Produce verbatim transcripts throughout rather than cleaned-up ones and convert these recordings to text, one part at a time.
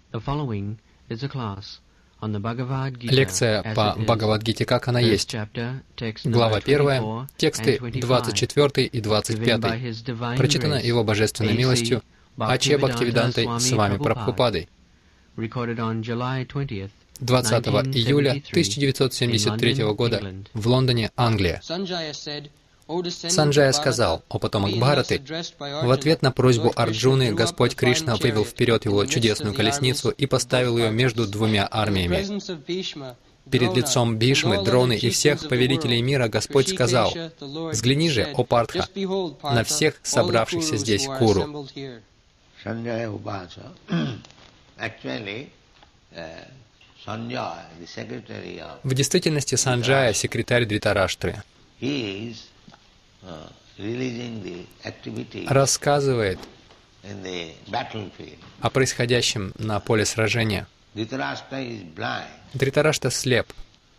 Лекция по Бхагавад-гите, как она есть. Глава первая, тексты двадцать четвёртый и двадцать пятый. Прочитано Его Божественной милостью А.Ч. Бхактивидантой с вами Прабхупадой. двадцатого июля тысяча девятьсот семьдесят третьего года в Лондоне, Англия. Санджая сказал: «О потомок Бхараты, в ответ на просьбу Арджуны Господь Кришна вывел вперед его чудесную колесницу и поставил ее между двумя армиями. Перед лицом Бхишмы, Дроны и всех повелителей мира Господь сказал: «Взгляни же, о Партха, на всех собравшихся здесь Куру». В действительности Санджая — секретарь Дритараштры. Рассказывает о происходящем на поле сражения. Дритараштра слеп.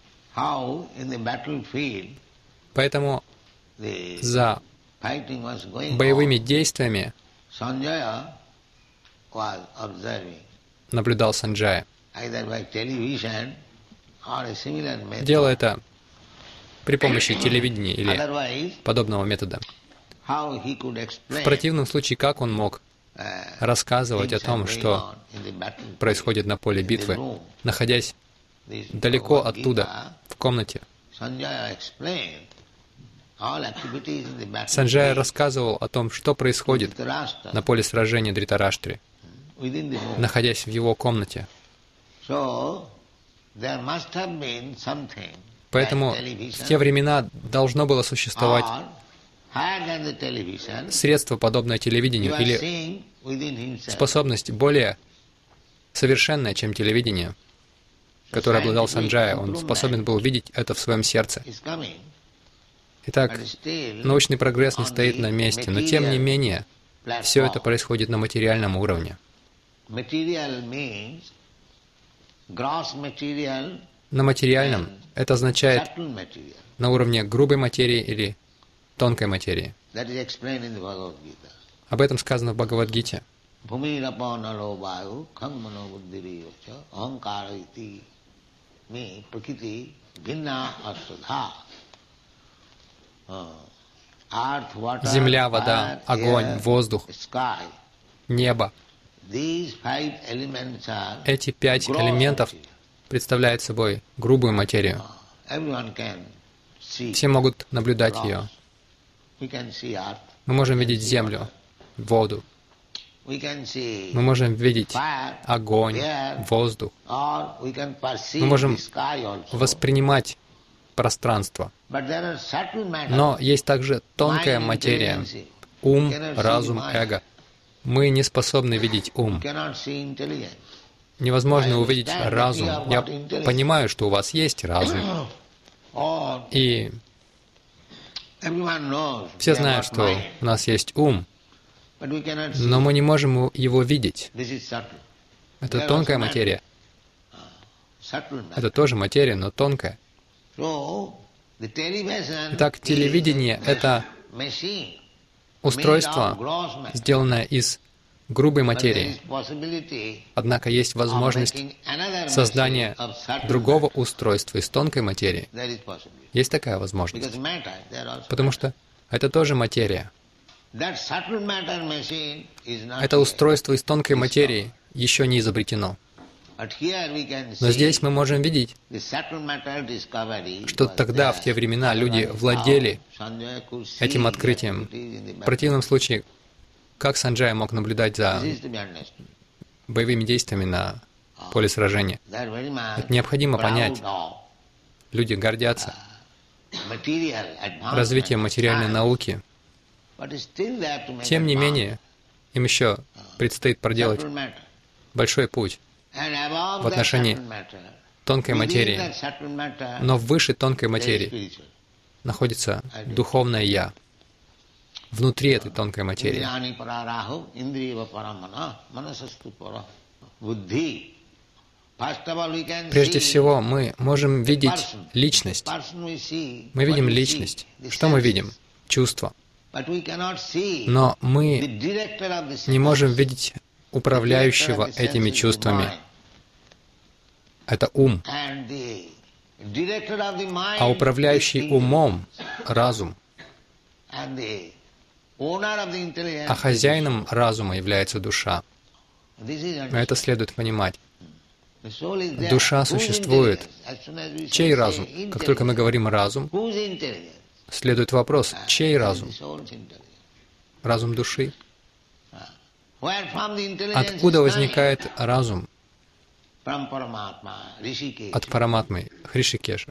Поэтому за боевыми действиями наблюдал Санджая. Делая это при помощи телевидения или подобного метода. В противном случае, как он мог рассказывать о том, что происходит на поле битвы, находясь далеко оттуда, в комнате? Санджая рассказывал о том, что происходит на поле сражения Дритараштре, находясь в его комнате. Поэтому в те времена должно было существовать средство, подобное телевидению, или способность более совершенная, чем телевидение, которое обладал Санджая. Он способен был видеть это в своем сердце. Итак, научный прогресс не стоит на месте, но тем не менее, все это происходит на материальном уровне. На материальном это означает на уровне грубой материи или тонкой материи. Об этом сказано в Бхагавад-гите. Земля, вода, огонь, воздух, небо. Эти пять элементов представляют собой грубую материю. Все могут наблюдать ее. Мы можем видеть землю, воду. Мы можем видеть огонь, воздух. Мы можем воспринимать пространство. Но есть также тонкая материя. Ум, разум, эго. Мы не способны видеть ум. Невозможно увидеть разум. Я понимаю, что у вас есть разум. И все знают, что у нас есть ум, но мы не можем его видеть. Это тонкая материя. Это тоже материя, но тонкая. Итак, телевидение — это устройство, сделанное из грубой материи. Однако есть возможность создания другого устройства из тонкой материи. Есть такая возможность. Потому что это тоже материя. Это устройство из тонкой материи еще не изобретено. Но здесь мы можем видеть, что тогда, в те времена, люди владели этим открытием. В противном случае, как Санджая мог наблюдать за боевыми действиями на поле сражения? Это необходимо понять. Люди гордятся развитием материальной науки. Тем не менее, им еще предстоит проделать большой путь в отношении тонкой материи. Но выше тонкой материи находится духовное «Я». Внутри этой тонкой материи. Прежде всего, мы можем видеть личность. Мы видим личность. Что мы видим? Чувства. Но мы не можем видеть управляющего этими чувствами. Это ум. А управляющий умом — разум. А хозяином разума является душа. Это следует понимать. Душа существует. Чей разум? Как только мы говорим «разум», следует вопрос, чей разум? Разум души. Откуда возникает разум? От Параматмы, Хришикеша.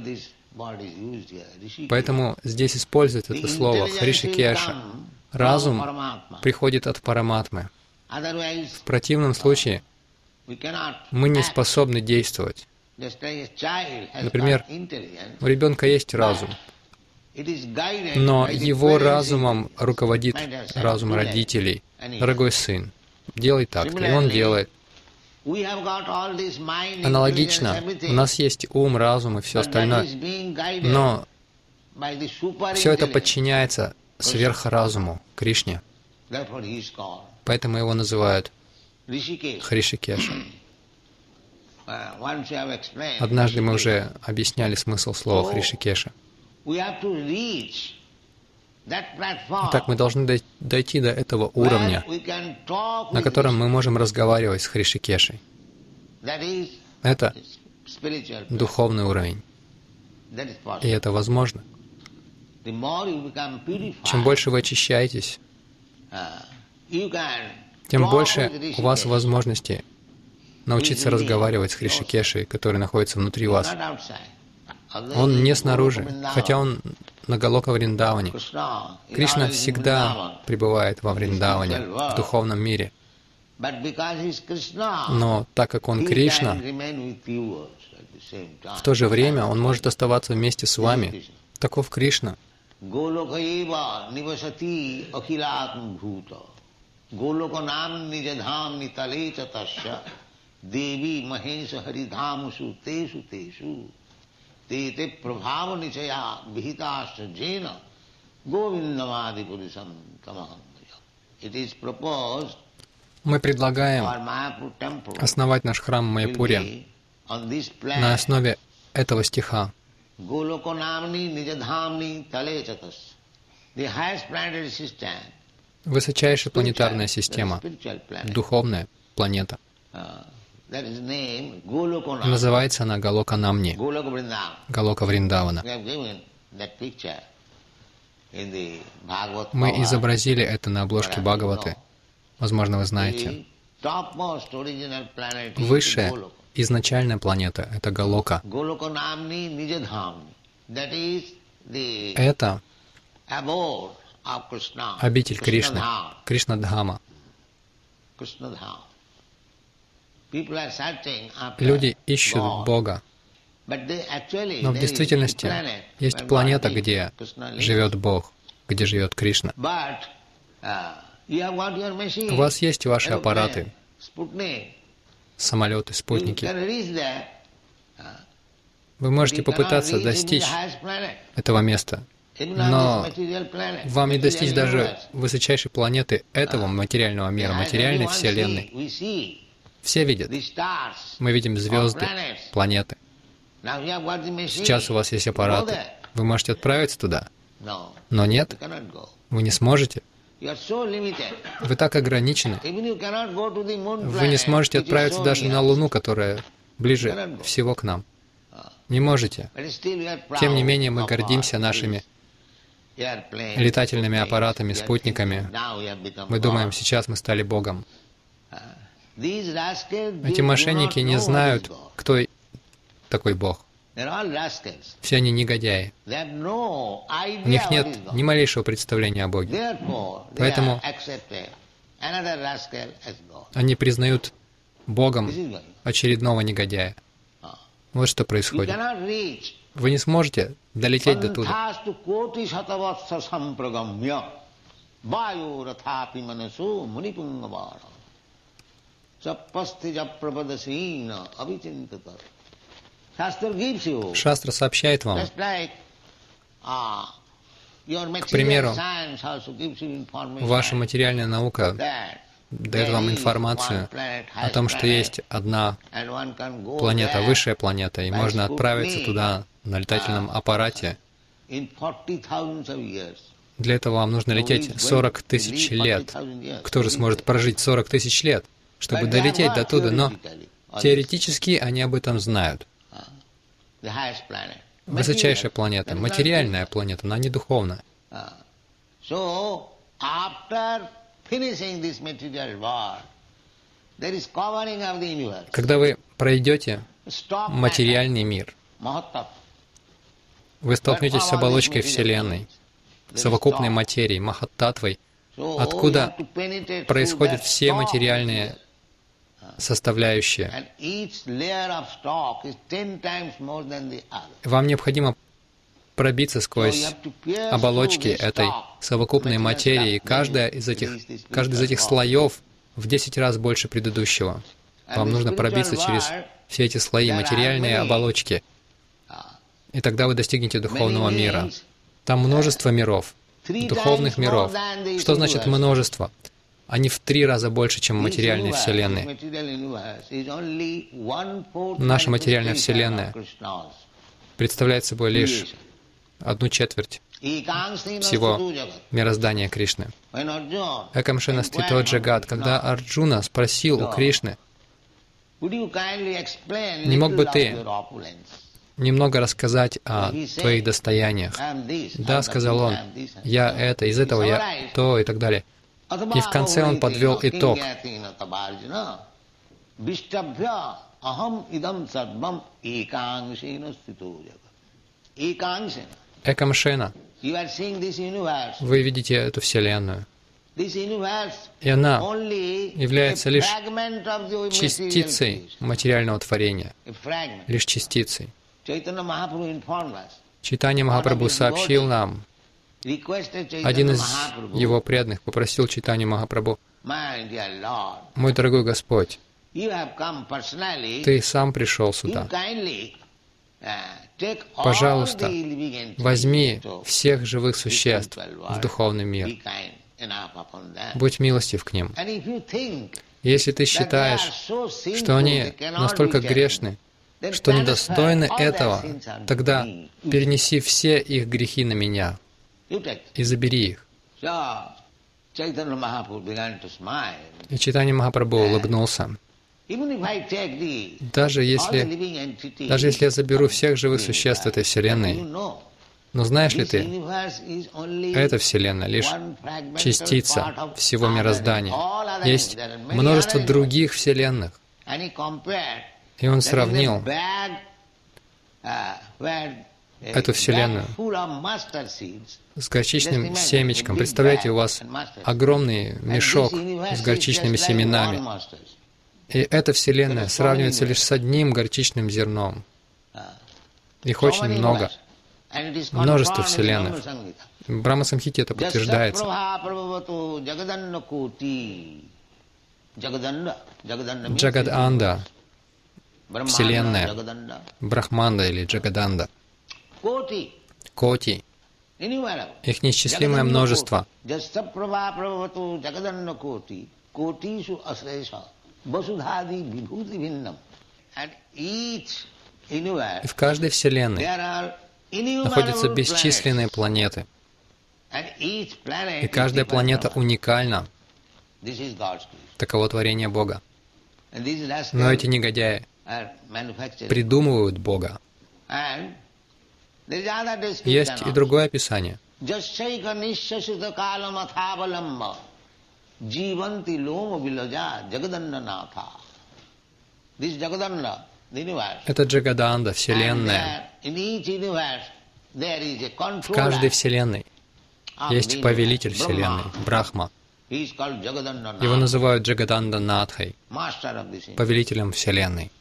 Поэтому здесь используется это слово Хришикеша. Разум приходит от Параматмы. В противном случае мы не способны действовать. Например, у ребенка есть разум, но его разумом руководит разум родителей. Дорогой сын, делай так-то, и он делает. Аналогично, у нас есть ум, разум и все остальное, но все это подчиняется сверхразуму, Кришне. Поэтому его называют Хришикеша. Однажды мы уже объясняли смысл слова Хришикеша. Итак, мы должны дойти до этого уровня, на котором мы можем разговаривать с Хришикешей. Это духовный уровень. И это возможно. Чем больше вы очищаетесь, тем больше у вас возможности научиться разговаривать с Хришикешей, который находится внутри вас. Он не снаружи, хотя он на Галока Вриндаване. Кришна всегда пребывает во Вриндаване, в духовном мире. Но так как он Кришна, в то же время он может оставаться вместе с вами. Таков Кришна. Devi Mahesha Haridhamusu Tesu Tesu Tete Prabhava Nichaya Vihitasya Jena Govindamadi Purisam Tamahantaya. It is proposed. Мы предлагаем основать наш храм в Майяпуре на основе этого стиха. Высочайшая планетарная система, духовная планета. Называется она Галока Намни, Галока Вриндавана. Мы изобразили это на обложке Бхагаваты. Возможно, вы знаете. Высшая, изначальная планета — это Галока. Это обитель Кришны, Кришна-дхама. Люди ищут Бога, но в действительности есть планета, где живет Бог, где живет Кришна. У вас есть ваши аппараты, самолеты, спутники. Вы можете попытаться достичь этого места, но вам не достичь даже высочайшей планеты этого материального мира, материальной Вселенной. Все видят. Мы видим звезды, планеты. Сейчас у вас есть аппараты. Вы можете отправиться туда. Но нет, вы не сможете. Вы так ограничены. Вы не сможете отправиться даже на Луну, которая ближе всего к нам. Не можете. Тем не менее, мы гордимся нашими летательными аппаратами, спутниками. Мы думаем, сейчас мы стали Богом. Эти мошенники не знают, кто такой Бог. Все они негодяи. У них нет ни малейшего представления о Боге. Поэтому они признают Богом очередного негодяя. Вот что происходит. Вы не сможете долететь до туда. Шастра сообщает вам, к примеру, ваша материальная наука дает вам информацию о том, что есть одна планета, высшая планета, и можно отправиться туда на летательном аппарате. Для этого вам нужно лететь сорок тысяч лет. Кто же сможет прожить сорок тысяч лет, чтобы долететь до туда? Но теоретически они об этом знают. Высочайшая планета, материальная планета, она не духовная. Когда вы пройдете материальный мир, вы столкнетесь с оболочкой Вселенной, совокупной материей, махаттатвой, откуда происходят все материальные составляющие. Вам необходимо пробиться сквозь оболочки этой совокупной материи. Каждая из этих, каждый из этих слоев в десять раз больше предыдущего. Вам нужно пробиться через все эти слои, материальные оболочки. И тогда вы достигнете духовного мира. Там множество миров, духовных миров. Что значит множество? Они в три раза больше, чем материальные вселенные. Наша материальная вселенная представляет собой лишь одну четверть всего мироздания Кришны. Экамшена стито джагат. Когда Арджуна спросил у Кришны: «Не мог бы ты немного рассказать о твоих достояниях?» «Да», — сказал он, — «я это, из этого я то» и так далее. И в конце он подвел итог. Экамшена, вы видите эту Вселенную, и она является лишь частицей материального творения, лишь частицей. Чайтанья Махапрабху сообщил нам, один из его преданных попросил Чайтанью Махапрабху: «Мой дорогой Господь, Ты сам пришел сюда. Пожалуйста, возьми всех живых существ в духовный мир. Будь милостив к ним. Если ты считаешь, что они настолько грешны, что недостойны этого, тогда перенеси все их грехи на меня и забери их». И Чайтанья Махапрабху улыбнулся. Даже если, даже если я заберу всех живых существ этой Вселенной, но знаешь ли ты, эта Вселенная лишь частица всего мироздания. Есть множество других Вселенных. И он сравнил эту Вселенную с горчичным семечком. Представляете, у вас огромный мешок с горчичными семенами. И эта Вселенная сравнивается лишь с одним горчичным зерном. Их очень много. Множество Вселенных. В Брахма-самхите это подтверждается. Джагаданда, Вселенная, Брахманда или Джагаданда, Коти, их неисчислимое множество. И в каждой Вселенной находятся бесчисленные планеты. И каждая планета уникальна. Таково творение Бога. Но эти негодяи придумывают Бога. Есть и другое описание. Это Джагаданда, Вселенная. В каждой Вселенной есть повелитель Вселенной, Брахма. Его называют Джагаданда Натхой, повелителем Вселенной.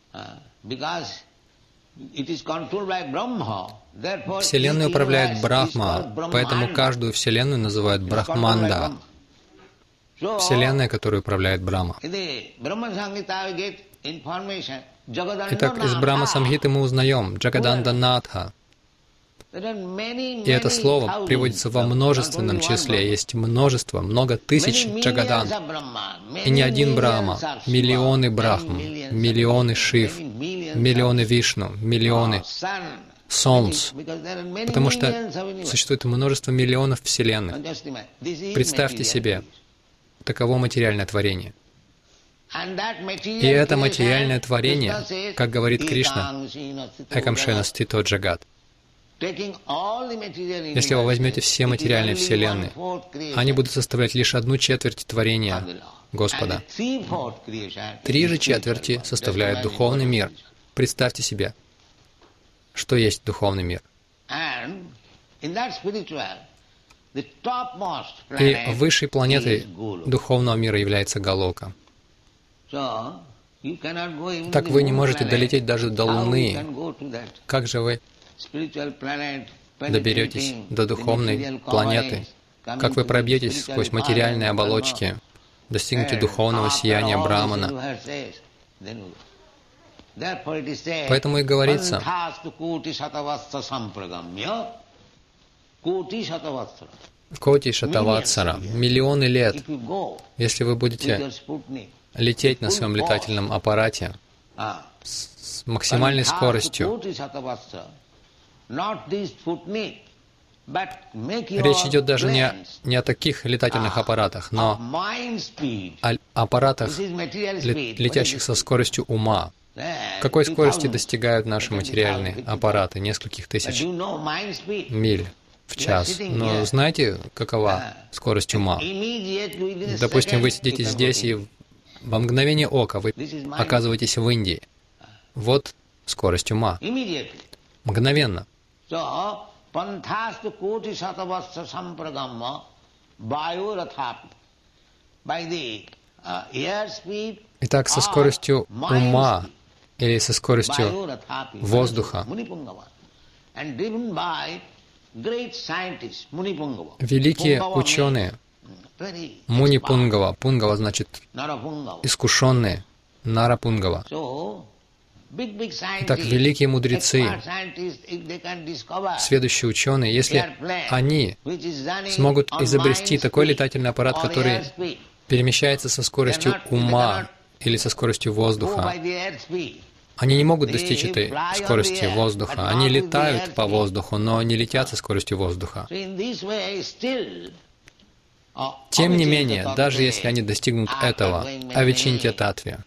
Вселенной управляет Брахма, поэтому каждую Вселенную называют Брахманда. Вселенная, которую управляет Брахма. Итак, из Брахма-самхиты мы узнаем Джагаданда Натха. И это слово приводится во множественном числе. Есть множество, много тысяч Джагадан. И не один Брахма, миллионы Брахм, миллионы Шив, миллионы Вишну, миллионы Солнц. Потому что существует множество миллионов вселенных. Представьте себе, таково материальное творение. И это материальное творение, как говорит Кришна, Экамшена Стито Джагат. Если вы возьмете все материальные вселенные, они будут составлять лишь одну четверть творения Господа. Три же четверти составляют духовный мир. Представьте себе, что есть духовный мир. И высшей планетой духовного мира является Галока. Так вы не можете долететь даже до Луны. Как же вы доберетесь до духовной планеты? Как вы пробьетесь сквозь материальные оболочки, достигнете духовного сияния Брамана? Поэтому и говорится, Коти Шатаватсара, миллионы лет, если вы будете лететь на своем летательном аппарате с максимальной скоростью. Речь идет даже не, не о таких летательных аппаратах, но о аппаратах, летящих со скоростью ума. Какой скорости достигают наши материальные аппараты? Нескольких тысяч миль в час. Но знаете, какова скорость ума? Допустим, вы сидите здесь, и во мгновение ока вы оказываетесь в Индии. Вот скорость ума. Мгновенно. Итак, со скоростью ума или со скоростью воздуха великие ученые, Муни Пунгава, Пунгава значит искушенные, Нара Пунгава. Итак, великие мудрецы, сведущие ученые, если они смогут изобрести такой летательный аппарат, который перемещается со скоростью ума или со скоростью воздуха, они не могут достичь этой скорости воздуха. Они летают по воздуху, но не летят со скоростью воздуха. Тем не менее, даже если они достигнут этого, авичинтья татве,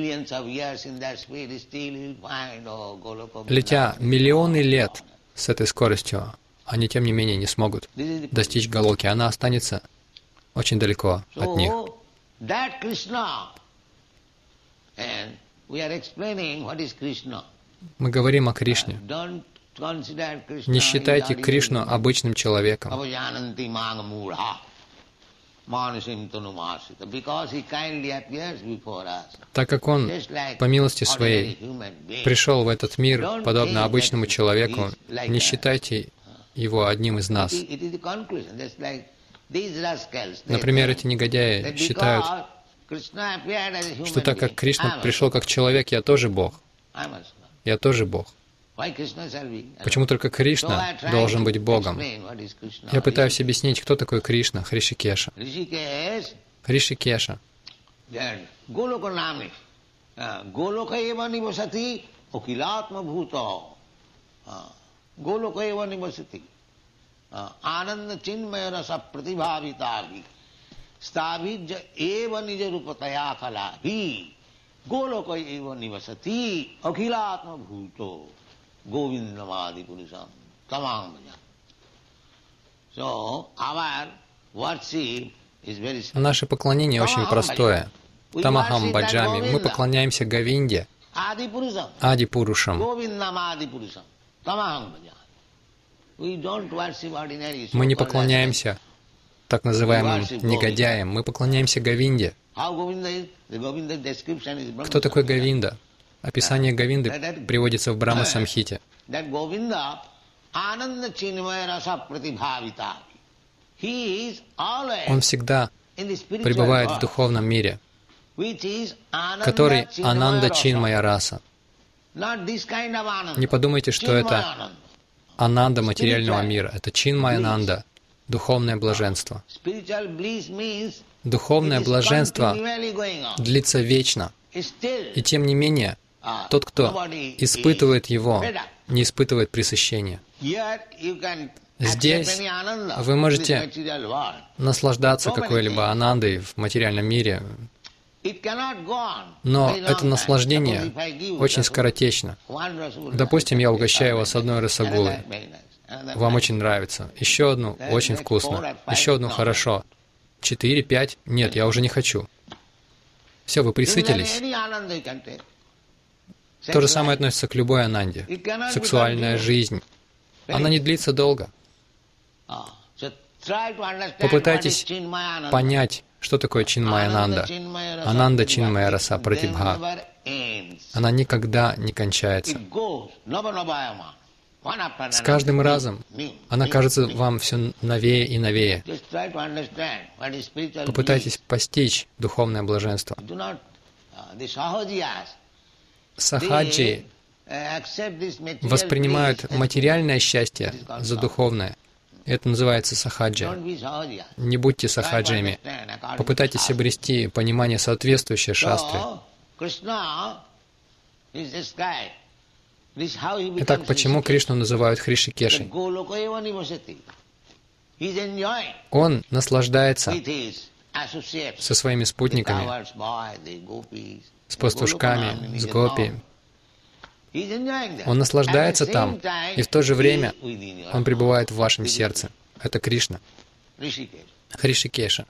летя миллионы лет с этой скоростью, они, тем не менее, не смогут достичь Галоки. Она останется очень далеко от них. Мы говорим о Кришне. Не считайте Кришну обычным человеком, так как Он, по милости Своей, пришел в этот мир, подобно обычному человеку. Не считайте Его одним из нас. Например, эти негодяи считают, что так как Кришна пришел как человек, я тоже Бог. Я тоже Бог. Почему только Кришна должен быть Богом? Я пытаюсь объяснить, кто такой Кришна, Хришикеша. Хришикеша. Stavijja eva nija rupataya kalahi goloka eva nivasati akhilatma bhuto govindamadi purusham tamam bhajan. So, our worship is very simple. Наше поклонение очень простое. Тамахам Баджами. Мы поклоняемся Говинде, Ади Пурушам. Мы не поклоняемся так называемым негодяям. Мы поклоняемся Говинде. Кто такой Говинда? Описание Говинды приводится в Брахма Самхите. Он всегда пребывает в духовном мире, который Ананда Чинмая раса. Не подумайте, что это ананда материального мира. Это чинмаянанда, духовное блаженство. Духовное блаженство длится вечно. И тем не менее, тот, кто испытывает его, не испытывает пресыщения. Здесь вы можете наслаждаться какой-либо анандой в материальном мире, но это наслаждение очень скоротечно. Допустим, я угощаю вас одной расагулой. Вам очень нравится. Еще одну очень вкусно. Еще одну хорошо. Четыре, пять. Нет, я уже не хочу. Все, вы присытились. То же самое относится к любой ананде. Сексуальная жизнь. Она не длится долго. Попытайтесь понять, что такое чинмаянанда. Ананда чинмая раса пратибха. Она никогда не кончается. С каждым разом она кажется вам все новее и новее. Попытайтесь постичь духовное блаженство. Сахаджи воспринимают материальное счастье за духовное. Это называется сахаджа. Не будьте сахаджами. Попытайтесь обрести понимание, соответствующее шастре. Итак, почему Кришну называют Хришикешей? Он наслаждается со своими спутниками, с пастушками, с гопи. Он наслаждается там, и в то же время он пребывает в вашем сердце. Это Кришна, Хришикеша.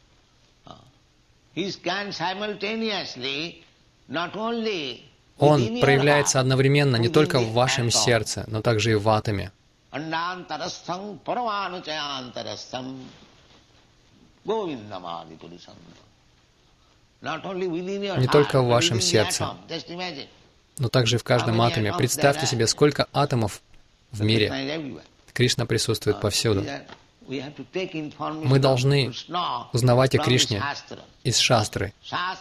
Он проявляется одновременно не только в вашем сердце, но также и в атоме. Не только в вашем сердце, но также и в каждом атоме. Представьте себе, сколько атомов в мире. Кришна присутствует повсюду. Мы должны узнавать о Кришне из шастры.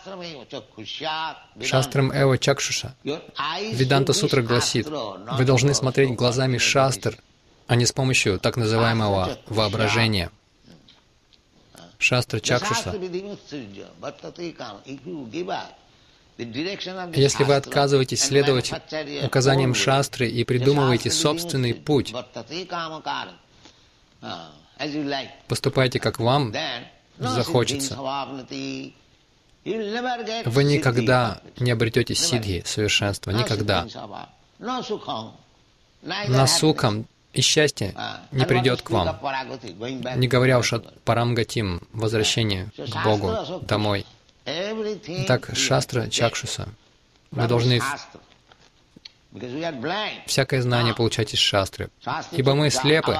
Шастрам эва чакшуша. Веданта сутра гласит, вы должны смотреть глазами шастр, а не с помощью так называемого воображения. Шастра чакшуша. Если вы отказываетесь следовать указаниям шастры и придумываете собственный путь, поступайте, как вам захочется, вы никогда не обретете сиддхи, совершенства, никогда. На сукам и счастье не придет к вам, не говоря уж о парамгатим, возвращении к Богу домой. Итак, шастра чакшуса. Вы должны всякое знание получать из шастры, ибо мы слепы.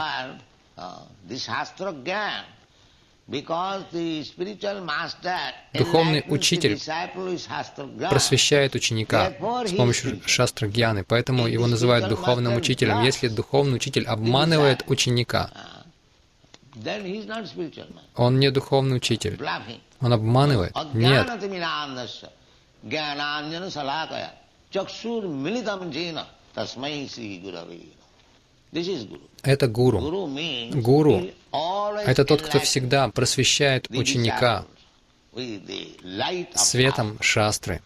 Духовный учитель просвещает ученика с помощью шастра-гьяны, поэтому его называют духовным учителем. Если духовный учитель обманывает ученика, он не духовный учитель. Он обманывает? Нет. Это гуру. Гуру — это тот, кто всегда просвещает ученика светом шастры.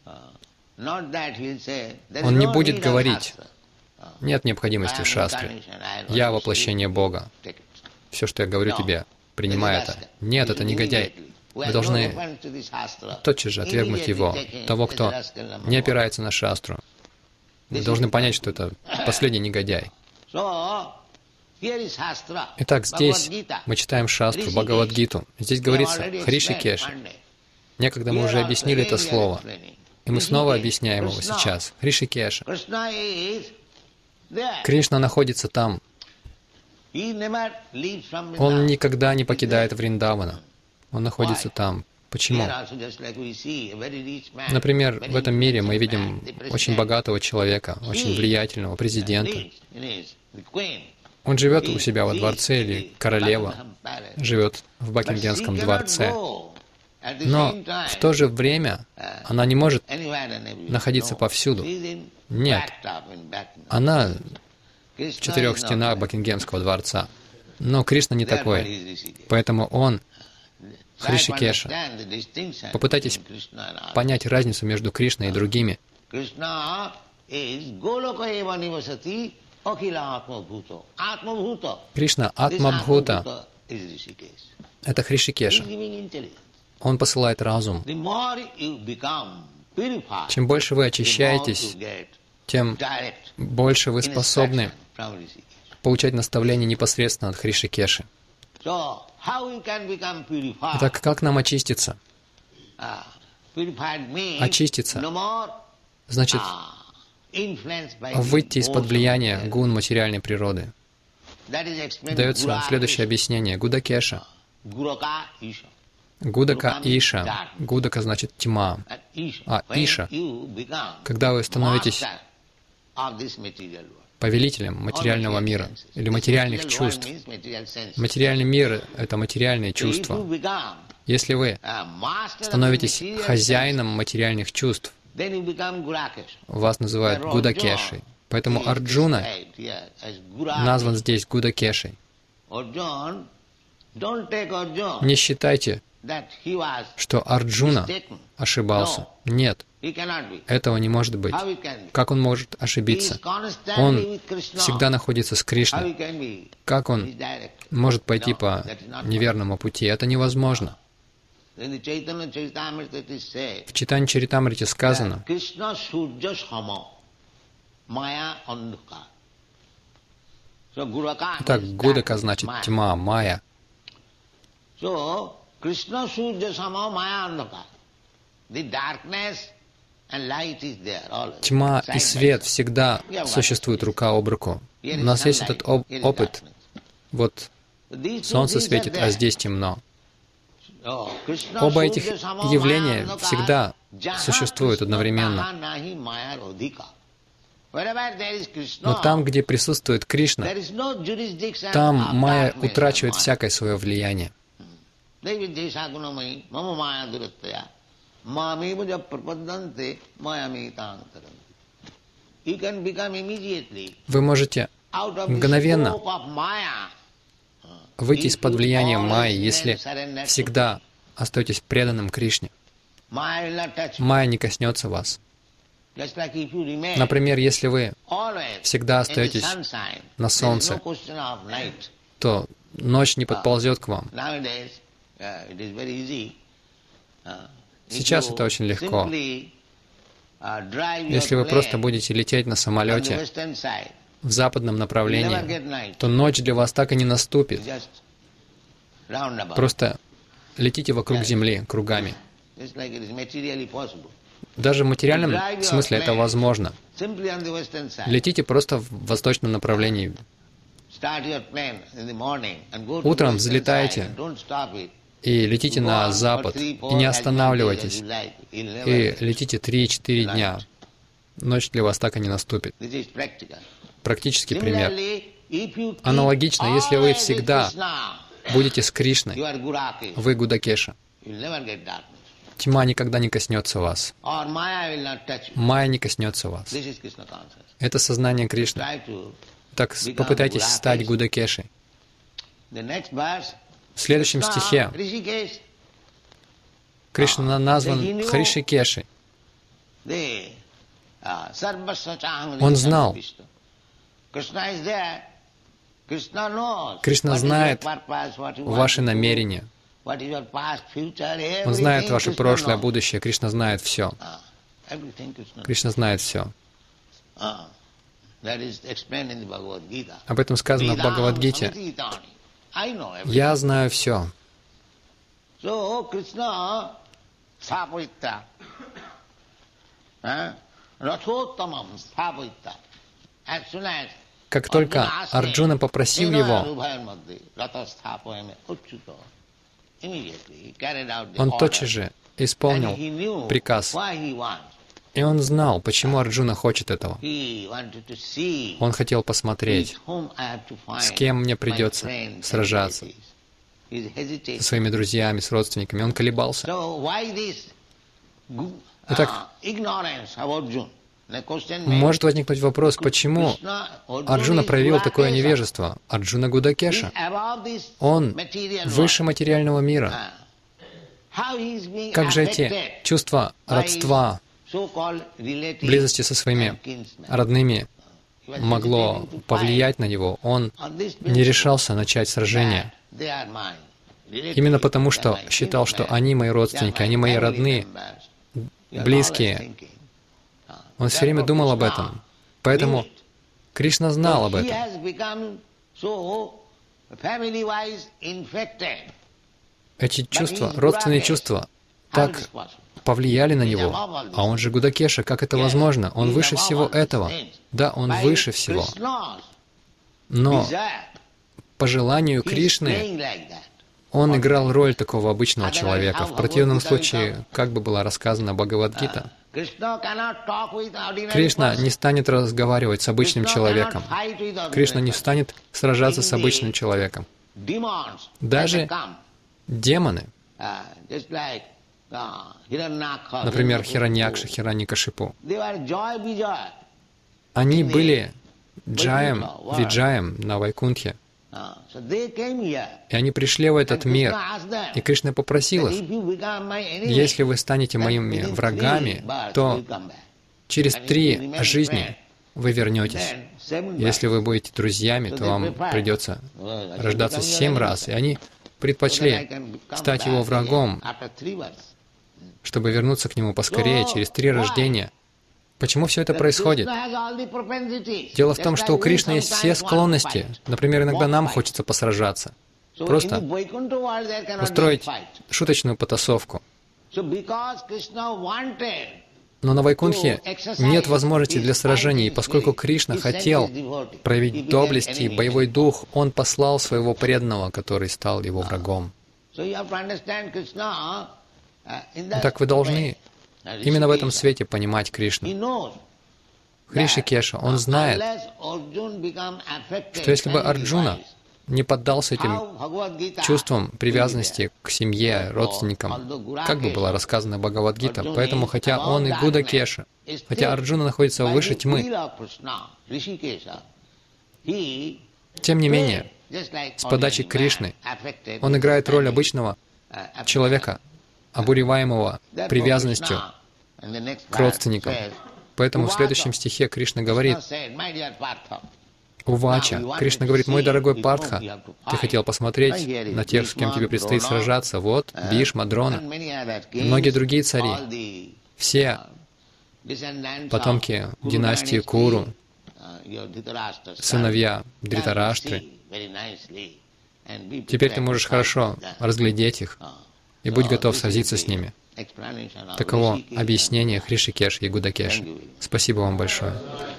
Он не будет говорить, нет необходимости в шастре. Я воплощение Бога. Все, что я говорю тебе, принимай это. Нет, это негодяй. Вы должны тотчас же отвергнуть его, того, кто не опирается на шастру. Вы должны понять, что это последний негодяй. Итак, здесь мы читаем шастру, Бхагавад-гиту. Здесь говорится Хришикеш. Некогда мы уже объяснили это слово, и мы снова объясняем его сейчас. Хришикеша. Кришна находится там. Он никогда не покидает Вриндавана. Он находится там. Почему? Например, в этом мире мы видим очень богатого человека, очень влиятельного президента. Он живет у себя во дворце, или королева живет в Бакингемском дворце. Но в то же время она не может находиться повсюду. Нет. Она в четырех стенах Бакингемского дворца. Но Кришна не такой, поэтому он Хришикеша. Попытайтесь понять разницу между Кришной и другими. Кришна Атмабхута. Это Хришикеша. Он посылает разум. Чем больше вы очищаетесь, тем больше вы способны получать наставления непосредственно от Хришикеши. Итак, как нам очиститься? Очиститься значит выйти из-под влияния гун материальной природы. Дается следующее объяснение. Гудакеша. Гудака Иша. Гудака значит тьма. А Иша, когда вы становитесь повелителем материального мира или материальных чувств. Материальный мир — это материальные чувства. Если вы становитесь хозяином материальных чувств, вас называют Гудакешей. Поэтому Арджуна назван здесь Гудакешей. Не считайте, что Арджуна ошибался. Нет, этого не может быть. Как он может ошибиться? Он всегда находится с Кришной. Как он может пойти по неверному пути? Это невозможно. В Чайтанья Чаритамрите сказано, итак, Гудака значит тьма, майя. Тьма и свет всегда существуют рука об руку. У нас есть этот оп опыт. Вот солнце светит, а здесь темно. Оба этих явления всегда существуют одновременно. Но там, где присутствует Кришна, там майя утрачивает всякое свое влияние. Вы можете мгновенно выйти из-под влияния майи, если всегда остаетесь преданным Кришне. Майя не коснется вас. Например, если вы всегда остаетесь на солнце, то ночь не подползет к вам. Сейчас это очень легко. Если вы просто будете лететь на самолете в западном направлении, то ночь для вас так и не наступит. Просто летите вокруг Земли кругами. Даже в материальном смысле это возможно. Летите просто в восточном направлении. Утром взлетаете и летите на запад, и не останавливайтесь, и летите три-четыре дня. Ночь для вас так и не наступит. Практический пример. Аналогично, если вы всегда будете с Кришной, вы Гудакеша. Тьма никогда не коснется вас. Майя не коснется вас. Это сознание Кришны. Так попытайтесь стать Гудакешей. В следующем стихе Кришна назван Хришикешей. Он знал. Кришна знает ваши намерения. Он знает ваше прошлое, будущее. Кришна знает все. Кришна знает все. Об этом сказано в Бхагавад-гите. Я знаю все. Как только Арджуна попросил его, он тотчас же исполнил приказ. И он знал, почему Арджуна хочет этого. Он хотел посмотреть, с кем мне придется сражаться. Со своими друзьями, с родственниками. Он колебался. Итак, Может возникнуть вопрос, почему Арджуна проявил такое невежество? Арджуна Гудакеша. Он выше материального мира. Как же эти чувства родства, близости со своими родными могло повлиять на него? Он не решался начать сражение. Именно потому, что считал, что они мои родственники, они мои родные, близкие. Он все время думал об этом. Поэтому Кришна знал об этом. Эти чувства, родственные чувства, так повлияли на него. А он же Гудакеша, как это возможно? Он выше всего этого. Да, он выше всего. Но по желанию Кришны он играл роль такого обычного человека. В противном случае, как бы была рассказана Бхагавад-гита, Кришна не станет разговаривать с обычным человеком. Кришна не станет сражаться с обычным человеком. Даже демоны, например, Хираньякша, Хираньякашипу, они были джаем, виджаем на Вайкунтхе. И они пришли в этот мир, и Кришна попросил их: если вы станете моими врагами, то через три жизни вы вернетесь. Если вы будете друзьями, то вам придется рождаться семь раз. И они предпочли стать его врагом, чтобы вернуться к нему поскорее, через три рождения. Почему все это происходит? Дело в том, что у Кришны есть все склонности. Например, иногда нам хочется посражаться. Просто устроить шуточную потасовку. Но на Вайкунтхе нет возможности для сражений, и поскольку Кришна хотел проявить доблесть и боевой дух, Он послал своего преданного, который стал его врагом. Так вы должны именно в этом свете понимать Кришну. Хришикеша, он знает, что если бы Арджуна не поддался этим чувствам привязанности к семье, родственникам, как бы была рассказана Бхагавад-гита. Поэтому, хотя он и Гудакеша, хотя Арджуна находится выше тьмы, тем не менее, с подачи Кришны, он играет роль обычного человека, обуреваемого привязанностью к родственникам. Поэтому в следующем стихе Кришна говорит: Увача. Кришна говорит: мой дорогой Партха, ты хотел посмотреть на тех, с кем тебе предстоит сражаться. Вот, Бхишма, Дрона, и многие другие цари, все потомки династии Куру, сыновья Дритараштры. Теперь ты можешь хорошо разглядеть их, и будь готов сразиться с ними. Таково объяснение Хришикеш и Гудакеш. Спасибо вам большое.